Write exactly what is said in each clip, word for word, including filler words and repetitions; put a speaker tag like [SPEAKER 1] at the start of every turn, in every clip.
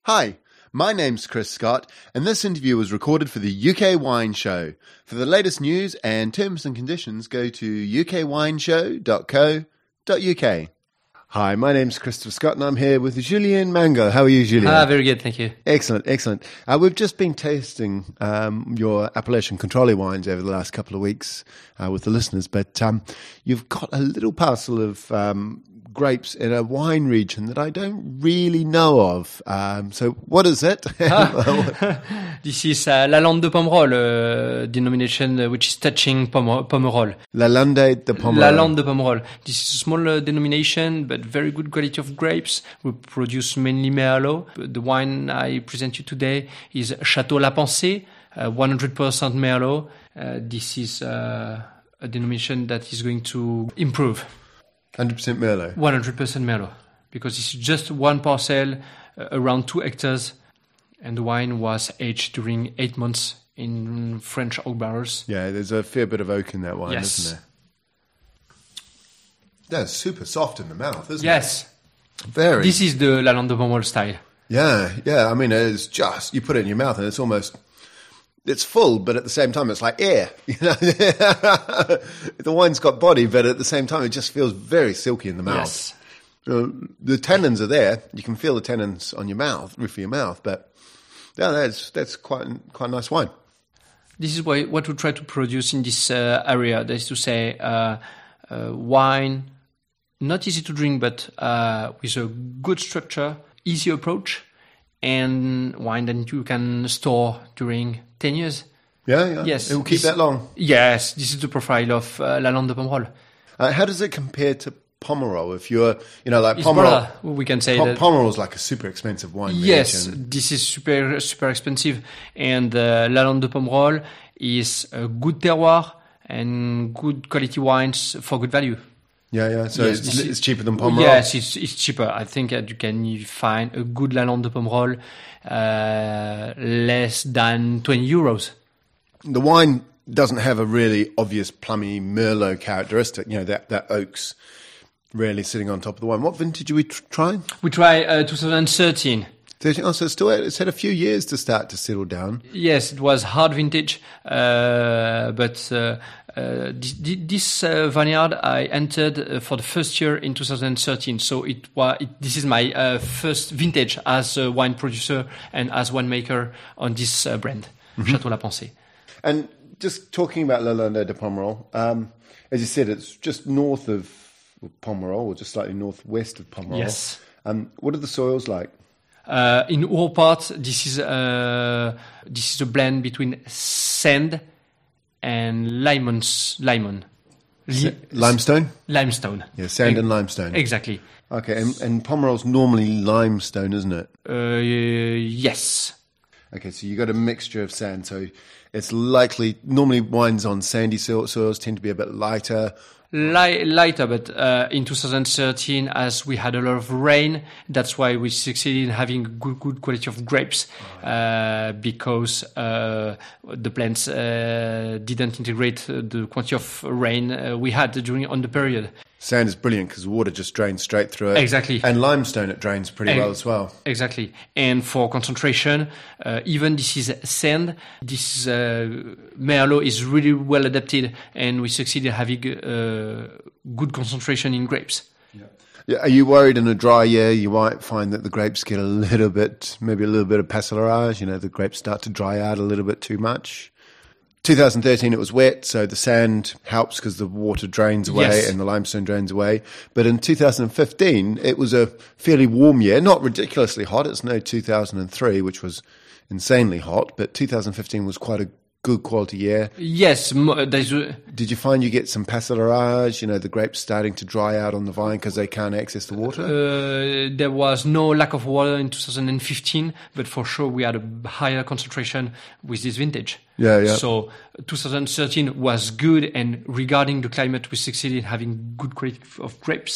[SPEAKER 1] Hi, my name's Chris Scott, and this interview was recorded for the U K Wine Show. For the latest news and terms and conditions, go to u k wine show dot co dot u k. Hi, my name's Christopher Scott, and I'm here with Julien Mango. How are you, Julien?
[SPEAKER 2] Ah, very good, thank you.
[SPEAKER 1] Excellent, excellent. Uh, we've just been tasting um, your Appellation Contrôlée wines over the last couple of weeks uh, with the listeners, but um, you've got a little parcel of um, grapes in a wine region that I don't really know of. Um, so what is it?
[SPEAKER 2] Ah. This is uh, Lalande de Pomerol, uh, denomination uh, which is touching Pomer- Pomerol.
[SPEAKER 1] Lalande de Pomerol.
[SPEAKER 2] Lalande de Pomerol. This is a small uh, denomination, but very good quality of grapes. We produce mainly Merlot. The wine I present you today is Château La Pensée, uh, one hundred percent Merlot. Uh, this is uh, a denomination that is going to improve.
[SPEAKER 1] one hundred percent Merlot.
[SPEAKER 2] one hundred percent Merlot, because it's just one parcel, uh, around two hectares, and the wine was aged during eight months in French oak barrels.
[SPEAKER 1] Yeah, there's a fair bit of oak in that wine,
[SPEAKER 2] Yes.
[SPEAKER 1] isn't there? That's super soft in the mouth, isn't
[SPEAKER 2] Yes.
[SPEAKER 1] it? Very.
[SPEAKER 2] This is the Lalande de Pomerol style.
[SPEAKER 1] Yeah, yeah. I mean, it's just, you put it in your mouth and it's almost, it's full, but at the same time, it's like air. You know, the wine's got body, but at the same time, it just feels very silky in the mouth.
[SPEAKER 2] Yes.
[SPEAKER 1] Uh, the tannins are there. You can feel the tannins on your mouth, roof of your mouth, but yeah, that's that's quite quite a nice wine.
[SPEAKER 2] This is why, what we try to produce in this uh, area. That is to say, uh, uh, wine, not easy to drink, but uh, with a good structure, easy approach, and wine that you can store during ten years.
[SPEAKER 1] Yeah, yeah.
[SPEAKER 2] Yes.
[SPEAKER 1] It will keep
[SPEAKER 2] this,
[SPEAKER 1] that long.
[SPEAKER 2] Yes, this is the profile of uh, Lalande de Pomerol.
[SPEAKER 1] Uh, how does it compare to Pomerol? If you're, you know, like
[SPEAKER 2] It's
[SPEAKER 1] Pomerol,
[SPEAKER 2] brother, we can say
[SPEAKER 1] Po-
[SPEAKER 2] that.
[SPEAKER 1] Pomerol is like a super expensive wine.
[SPEAKER 2] Yes,
[SPEAKER 1] region.
[SPEAKER 2] this is super super expensive, and uh, Lalande de Pomerol is a good terroir and good quality wines for good value.
[SPEAKER 1] Yeah, yeah. So
[SPEAKER 2] Yes,
[SPEAKER 1] it's,
[SPEAKER 2] this
[SPEAKER 1] it's
[SPEAKER 2] is-
[SPEAKER 1] cheaper than Pomerol.
[SPEAKER 2] Yes, it's it's cheaper. I think that you can find a good Lalande de Pomerol uh, less than twenty euros.
[SPEAKER 1] The wine doesn't have a really obvious plummy Merlot characteristic. You know, that that oak's really sitting on top of the wine. What vintage are we tr- trying?
[SPEAKER 2] We try uh, twenty thirteen.
[SPEAKER 1] thirteen Oh, so it's still it's had a few years to start to settle down.
[SPEAKER 2] Yes, it was hard vintage, uh, but uh, uh, this, this uh, vineyard I entered uh, for the first year in two thousand thirteen. So it was it, this is my uh, first vintage as a wine producer and as winemaker on this uh, brand,
[SPEAKER 1] Mm-hmm.
[SPEAKER 2] Château La Pensée.
[SPEAKER 1] And just talking about Lalande de Pomerol, um, as you said, it's just north of Pomerol, or just slightly northwest of Pomerol.
[SPEAKER 2] Yes.
[SPEAKER 1] Um, what are the soils like?
[SPEAKER 2] Uh, in our part, this is uh, this is a blend between sand and lemons, lemon, Li-
[SPEAKER 1] Limestone?
[SPEAKER 2] limestone.
[SPEAKER 1] Yeah, sand
[SPEAKER 2] E-
[SPEAKER 1] and limestone.
[SPEAKER 2] Exactly.
[SPEAKER 1] Okay, and, and Pomerol's normally limestone, isn't it?
[SPEAKER 2] Uh, yes.
[SPEAKER 1] Okay, so you got a mixture of sand. So it's likely, normally wines on sandy soil, soils tend to be a bit lighter.
[SPEAKER 2] Li- lighter, but uh, in two thousand thirteen, as we had a lot of rain, that's why we succeeded in having good, good quality of grapes, uh, because uh, the plants uh, didn't integrate uh, the quantity of rain uh, we had during on the period.
[SPEAKER 1] Sand is brilliant because the water just drains straight through it.
[SPEAKER 2] Exactly.
[SPEAKER 1] And limestone, it drains pretty
[SPEAKER 2] Eh,
[SPEAKER 1] well as well.
[SPEAKER 2] Exactly. And for concentration, uh, even this is sand, this uh, Merlot is really well adapted, and we succeeded having uh, good concentration in grapes.
[SPEAKER 1] Yeah, are you worried in a dry year you might find that the grapes get a little bit, maybe a little bit of passerage, you know, the grapes start to dry out a little bit too much? twenty thirteen it was wet, so the sand helps because the water drains away
[SPEAKER 2] Yes.
[SPEAKER 1] and the limestone drains away. But in two thousand fifteen, it was a fairly warm year, not ridiculously hot. It's no two thousand three, which was insanely hot, but two thousand fifteen was quite a good quality year.
[SPEAKER 2] Yes, mo- there's a-
[SPEAKER 1] Did you find you get some passerage, you know, the grapes starting to dry out on the vine because they can't access the water?
[SPEAKER 2] Uh, there was no lack of water in two thousand fifteen, but for sure we had a higher concentration with this vintage.
[SPEAKER 1] Yeah, yeah.
[SPEAKER 2] So two thousand thirteen was good, and regarding the climate, we succeeded in having good quality of grapes.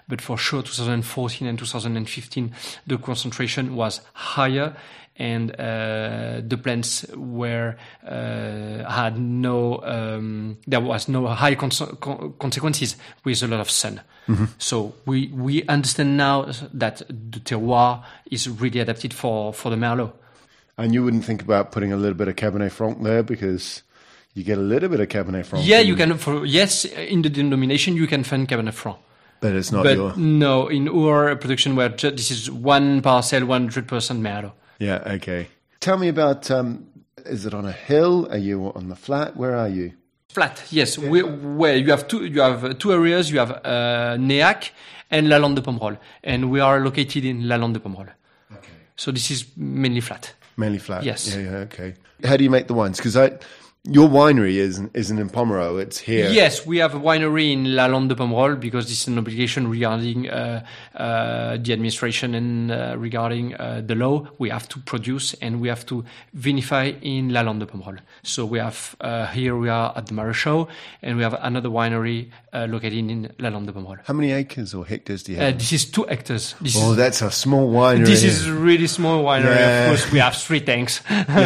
[SPEAKER 2] but for sure twenty fourteen and twenty fifteen, the concentration was higher, and uh, the plants were uh, had no um, there was no high cons- con- consequences with a lot of sun. Mm-hmm. So we we understand now that the terroir is really adapted for, for the Merlot.
[SPEAKER 1] And you wouldn't think about putting a little bit of Cabernet Franc there, because you get a little bit of Cabernet Franc.
[SPEAKER 2] Yeah, you can. For, yes, in the denomination you can find Cabernet Franc.
[SPEAKER 1] But it's not
[SPEAKER 2] but
[SPEAKER 1] your...
[SPEAKER 2] No, in our production, where ju- this is one parcel, one hundred percent Merlot.
[SPEAKER 1] Yeah, okay. Tell me about, um, is it on a hill? Are you on the flat? Where are you?
[SPEAKER 2] Flat, yes. Yeah. We, where you have two, you have two areas. You have uh, Néac and La Lande de Pomerol, and we are located in La Lande de Pomerol. Okay. So this is mainly flat.
[SPEAKER 1] Mainly flat.
[SPEAKER 2] Yes.
[SPEAKER 1] Yeah, yeah. Okay. How do you make the wines? Because I, your winery isn't isn't in Pomerol. It's here.
[SPEAKER 2] Yes, we have a winery in La Lande de Pomerol because this is an obligation regarding uh, uh, the administration and uh, regarding uh, the law. We have to produce and we have to vinify in La Lande de Pomerol. So we have uh, here we are at the Maréchaux, and we have another winery uh, located in La Lande de Pomerol.
[SPEAKER 1] How many acres or hectares do you have?
[SPEAKER 2] Uh, this is two hectares. This
[SPEAKER 1] oh,
[SPEAKER 2] is,
[SPEAKER 1] that's a small winery.
[SPEAKER 2] This is a really small winery.
[SPEAKER 1] Yeah.
[SPEAKER 2] Of course, we have three tanks.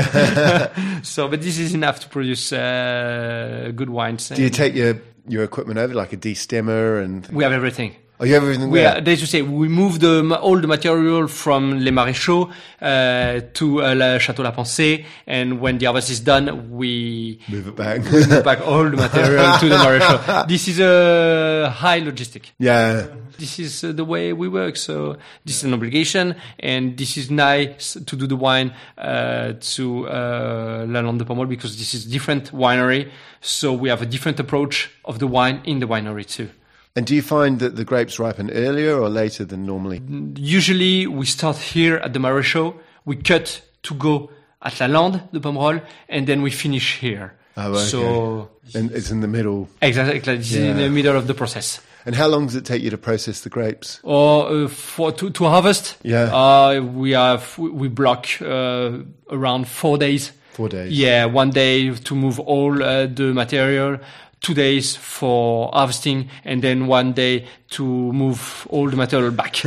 [SPEAKER 2] So, but this is enough to produce uh, good wines.
[SPEAKER 1] Do you take your, your equipment over, like a destemmer and...
[SPEAKER 2] We have everything.
[SPEAKER 1] Oh, you have everything
[SPEAKER 2] we
[SPEAKER 1] there?
[SPEAKER 2] Are, that's to say, we move the, all the material from Les Maréchaux uh, to uh, La Château La Pensée, and when the harvest is done, we
[SPEAKER 1] move it back.
[SPEAKER 2] we move back all the material to the Maréchaux. This is a high logistic.
[SPEAKER 1] Yeah.
[SPEAKER 2] This is uh, the way we work. So this is an obligation, and this is nice to do the wine uh, to uh, La Lande de Pomerol, because this is different winery. So we have a different approach of the wine in the winery too.
[SPEAKER 1] And do you find that the grapes ripen earlier or later than normally?
[SPEAKER 2] Usually we start here at the Maréchaux, we cut to go at La Lande de Pomerol, and then we finish here.
[SPEAKER 1] Oh, okay. So and it's in the middle.
[SPEAKER 2] Exactly, it's yeah. in the middle of the process.
[SPEAKER 1] And how long does it take you to process the grapes?
[SPEAKER 2] Or uh, for to, to harvest?
[SPEAKER 1] Yeah.
[SPEAKER 2] Uh, we have we block uh, around four days.
[SPEAKER 1] Four days.
[SPEAKER 2] Yeah, one day to move all uh, the material. Two days for harvesting, and then one day to move all the material back.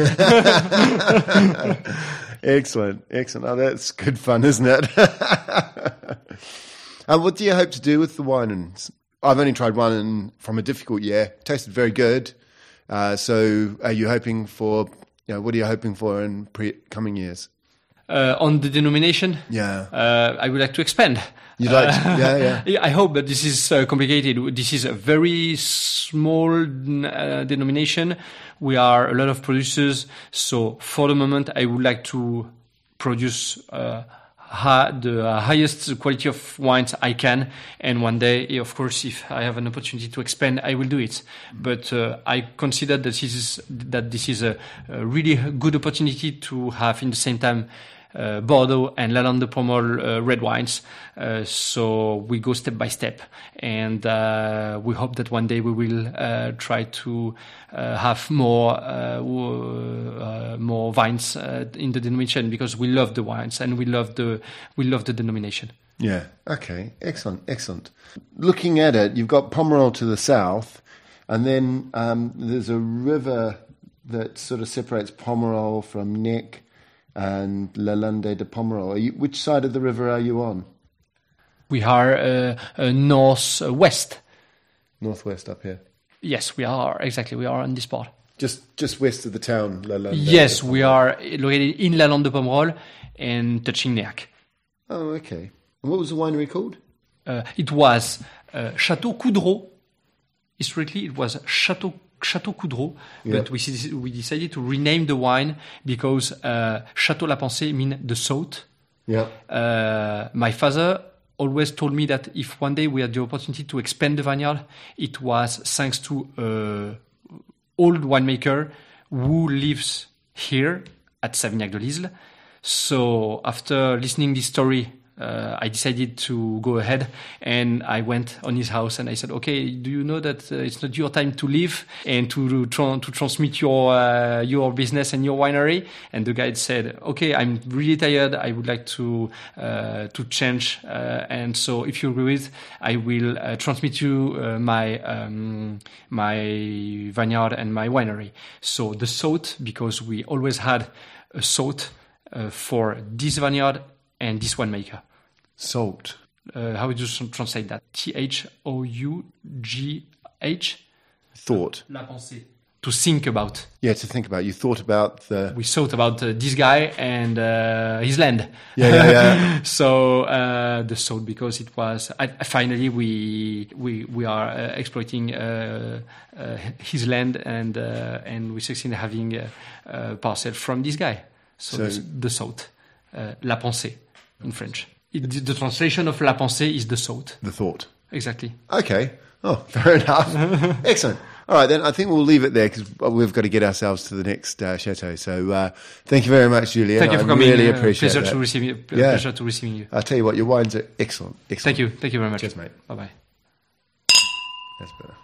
[SPEAKER 1] Excellent, excellent. Oh, that's good fun, isn't it? And what do you hope to do with the wine? And I've only tried one from a difficult year. It tasted very good. Uh, so, are you hoping for? You know, what are you hoping for in pre- coming years?
[SPEAKER 2] Uh, on the denomination,
[SPEAKER 1] yeah,
[SPEAKER 2] uh, I would like to expand.
[SPEAKER 1] You'd like to, yeah, yeah.
[SPEAKER 2] I hope, but this is uh, complicated. This is a very small uh, denomination. We are a lot of producers, so for the moment, I would like to produce uh, ha- the uh, highest quality of wines I can. And one day, of course, if I have an opportunity to expand, I will do it. But uh, I consider that this is that this is a, a really good opportunity to have in the same time. Uh, Bordeaux and La Lande de Pomerol uh, red wines. Uh, so we go step by step, and uh, we hope that one day we will uh, try to uh, have more uh, w- uh, more vines uh, in the denomination, because we love the wines and we love the we love the denomination.
[SPEAKER 1] Yeah. Okay. Excellent. Excellent. Looking at it, you've got Pomerol to the south, and then um, there's a river that sort of separates Pomerol from Néac and La Lande de Pomerol. Are you, which side of the river are you on?
[SPEAKER 2] We are uh, uh, north uh, west.
[SPEAKER 1] Northwest up here.
[SPEAKER 2] Yes, we are exactly. We are on this part.
[SPEAKER 1] Just just west of the town, La Lande.
[SPEAKER 2] Yes, we are located in La Lande de Pomerol and touching Néac.
[SPEAKER 1] Oh, okay. And what was the winery called?
[SPEAKER 2] Uh, it was uh, Château Coudreau. Historically, it was Château. Château Coudreau,
[SPEAKER 1] yeah.
[SPEAKER 2] But we we decided to rename the wine because uh, Château La Pensée means the south.
[SPEAKER 1] Yeah.
[SPEAKER 2] Uh, my father always told me that if one day we had the opportunity to expand the vineyard, it was thanks to an old winemaker who lives here at Savignac de l'Isle. So after listening this story uh, I decided to go ahead, and I went on his house and I said, okay, do you know that uh, it's not your time to leave and to to, to transmit your uh, your business and your winery? And the guy said, okay, I'm really tired. I would like to uh, to change, uh, and so if you agree with, I will uh, transmit you uh, my um, my vineyard and my winery. So the salt, because we always had a salt uh, for this vineyard and this winemaker.
[SPEAKER 1] Salt.
[SPEAKER 2] Uh, how would you translate that? T H O U G H?
[SPEAKER 1] Thought.
[SPEAKER 2] La pensée. To think about.
[SPEAKER 1] Yeah, to think about. You thought about the...
[SPEAKER 2] We thought about uh, this guy and uh, his land.
[SPEAKER 1] Yeah, yeah, yeah.
[SPEAKER 2] So uh, the salt, because it was... I, finally, we we we are uh, exploiting uh, uh, his land, and uh, and we succeed in having a, a parcel from this guy. So,
[SPEAKER 1] So
[SPEAKER 2] the, the salt. Uh, la pensée in French. It, the translation of la pensée is the salt.
[SPEAKER 1] The thought.
[SPEAKER 2] Exactly.
[SPEAKER 1] Okay. Oh, fair enough. Excellent. All right, then I think we'll leave it there because we've got to get ourselves to the next uh, chateau. So uh, thank you very much, Julien.
[SPEAKER 2] Thank you for
[SPEAKER 1] I
[SPEAKER 2] coming.
[SPEAKER 1] really
[SPEAKER 2] uh,
[SPEAKER 1] appreciate
[SPEAKER 2] pleasure
[SPEAKER 1] that.
[SPEAKER 2] to receive you. Uh,
[SPEAKER 1] Yeah.
[SPEAKER 2] Pleasure to receiving you.
[SPEAKER 1] I'll tell you what, your wines are excellent. Excellent.
[SPEAKER 2] Thank you. Thank you very much.
[SPEAKER 1] Cheers, mate.
[SPEAKER 2] Bye bye.
[SPEAKER 1] That's better.